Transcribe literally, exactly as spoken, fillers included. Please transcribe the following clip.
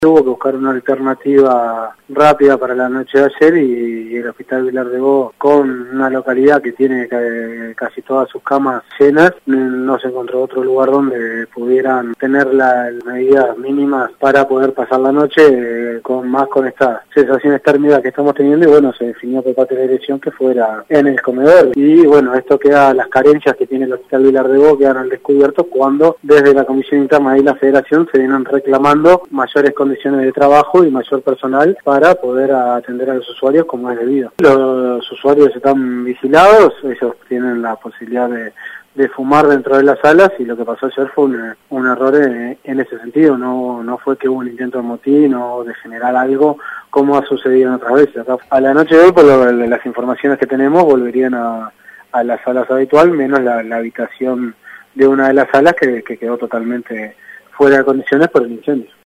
Hubo que buscar una alternativa rápida para la noche de ayer y, y el Hospital Vilar de Bo, con una localidad que tiene eh, casi todas sus camas llenas, no se encontró otro lugar donde pudieran tener las medidas mínimas para poder pasar la noche eh, con más con estas sensaciones térmicas que estamos teniendo, y bueno, se definió por parte de la dirección que fuera en el comedor. Y bueno, esto queda, las carencias que tiene el Hospital Vilar de Bo quedan al descubierto cuando desde la Comisión Interna y la Federación se vienen reclamando mayores condiciones de trabajo y mayor personal para poder atender a los usuarios como es debido. Los usuarios están vigilados, ellos tienen la posibilidad de, de fumar dentro de las salas, y lo que pasó ayer fue un, un error en, en ese sentido. No, no fue que hubo un intento de motín o de generar algo como ha sucedido en otras veces. Acá, a la noche de hoy, por lo, las informaciones que tenemos, volverían a, a las salas habituales, menos la, la habitación de una de las salas que, que quedó totalmente fuera de condiciones por el incendio.